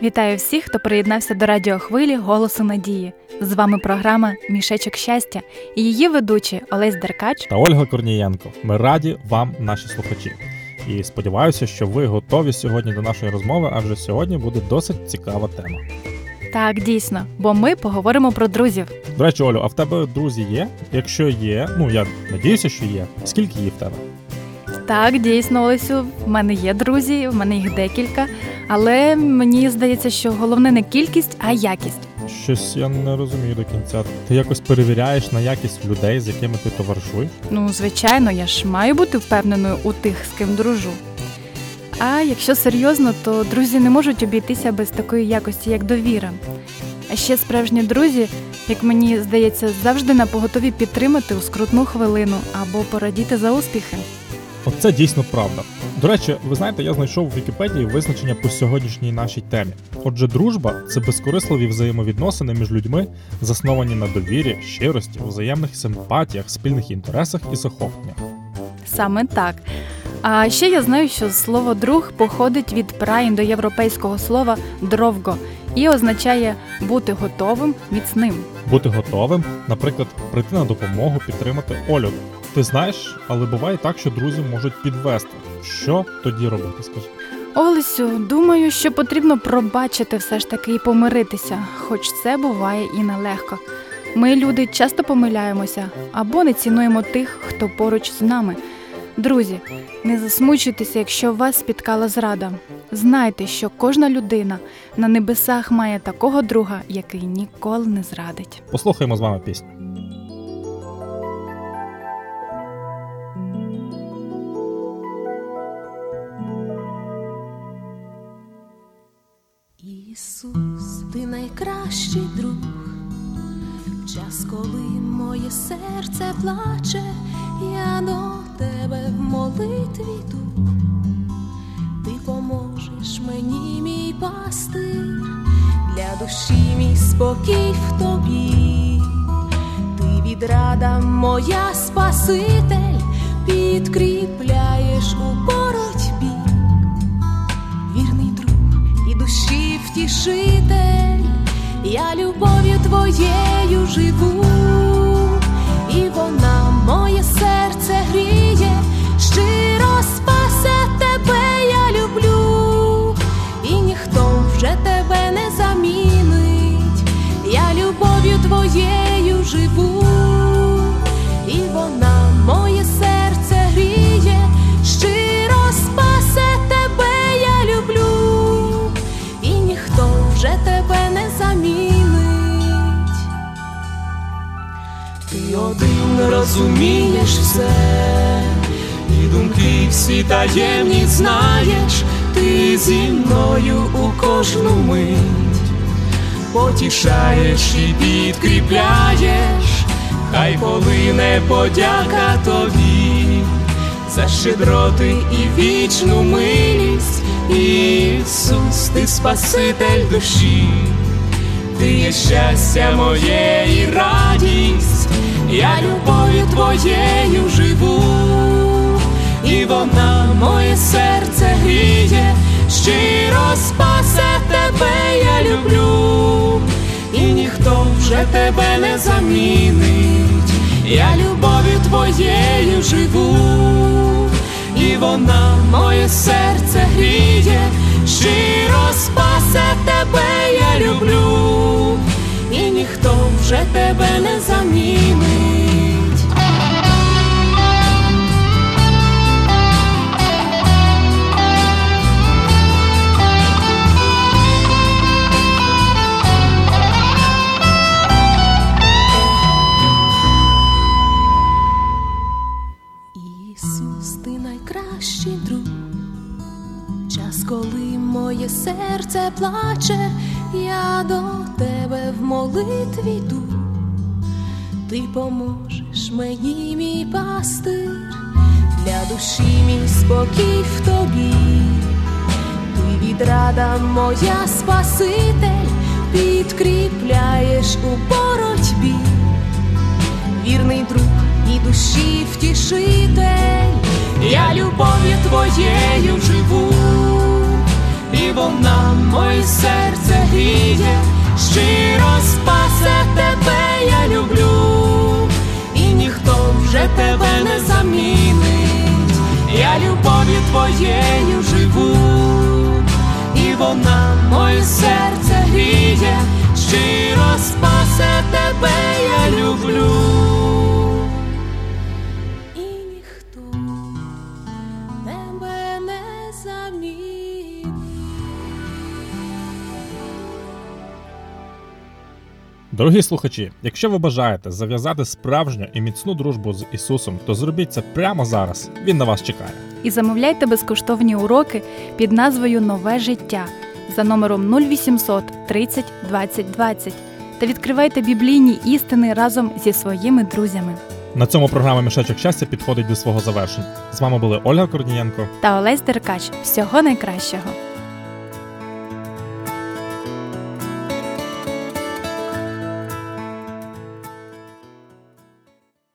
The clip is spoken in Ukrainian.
Вітаю всіх, хто приєднався до радіохвилі «Голосу надії». З вами програма «Мішечок щастя» і її ведучі Олесь Деркач та Ольга Корнієнко. Ми раді вам, наші слухачі. І сподіваюся, що ви готові сьогодні до нашої розмови, адже сьогодні буде досить цікава тема. Так, дійсно, бо ми поговоримо про друзів. До речі, Олю, а в тебе друзі є? Якщо є, я надіюся, що є. Скільки їх в тебе? Так, дійсно, Олесю, в мене є друзі, в мене їх декілька, але мені здається, що головне не кількість, а якість. Щось я не розумію до кінця. Ти якось перевіряєш на якість людей, з якими ти товаришуєш? Звичайно, я ж маю бути впевненою у тих, з ким дружу. А якщо серйозно, то друзі не можуть обійтися без такої якості, як довіра. А ще справжні друзі, як мені здається, завжди напоготові підтримати у скрутну хвилину або порадіти за успіхи. Оце дійсно правда. До речі, ви знаєте, я знайшов в Вікіпедії визначення по сьогоднішній нашій темі. Отже, дружба – це безкорисливі взаємовідносини між людьми, засновані на довірі, щирості, взаємних симпатіях, спільних інтересах і захопленнях. Саме так. А ще я знаю, що слово «друг» походить від праіндоєвропейського слова «дровго» і означає «бути готовим, міцним». Бути готовим, наприклад, прийти на допомогу, підтримати. Олю, ти знаєш, але буває так, що друзі можуть підвести. Що тоді робити, скажи? Олесю, думаю, що потрібно пробачити все ж таки і помиритися, хоч це буває і нелегко. Ми, люди, часто помиляємося або не цінуємо тих, хто поруч з нами. Друзі, не засмучуйтеся, якщо вас спіткала зрада. Знайте, що кожна людина на небесах має такого друга, який ніколи не зрадить. Послухаємо з вами пісню. Ісус, ти найкращий друг, в час, коли моє серце плаче, я до тебе в молитві йду. Ти поможеш мені, мій пастир, для душі мій спокій в тобі. Ти відрада моя, Спаситель, підкріпляєш у боротьбі. Вірний друг і душі втішитель, я любов'ю твоєю живу, і вона моє серце гріє, щиро спасе тебе я люблю, і ніхто вже тебе не замінить, я любов'ю твоєю живу, і вона моє серце гріє, щиро спасе тебе я люблю, і ніхто вже тебе не замінить. Ти один розумієш все, і думки всі таємні знаєш, ти зі мною у кожну мить потішаєш і підкріпляєш, хай полине подяка тобі за щедроти і вічну милість. Ісус, ти Спаситель душі, ти є щастя моє і радість, я любов'ю твоєю живу, і вона моє серце гріє, щиро спасе тебе я люблю, і ніхто вже тебе не замінить, я любов'ю твоєю живу, і вона моє серце гріє, щиро спасе тебе я люблю, і ніхто вже тебе не замінить. Ісус, ти найкращий друг, час, коли моє серце плаче, я до тебе в молитві йду. Ти поможеш мені, мій пастир, для душі мій спокій в тобі. Ти відрада моя, Спаситель, підкріпляєш у боротьбі. Вірний друг і душі втішитель, я любов'ю твоєю живу, і вона моє серце щиро спасе тебе, я люблю, і ніхто вже тебе не замінить. Я любов'ю твоєю живу, і вона моє серце гріє, щиро спасе тебе, я люблю, і ніхто тебе не замінить. Дорогі слухачі, якщо ви бажаєте зав'язати справжню і міцну дружбу з Ісусом, то зробіть це прямо зараз. Він на вас чекає. І замовляйте безкоштовні уроки під назвою «Нове життя» за номером 0800 30 20 20 та відкривайте біблійні істини разом зі своїми друзями. На цьому програма «Мішечок щастя» підходить до свого завершення. З вами були Ольга Корнієнко Та Олесь Деркач. Всього найкращого!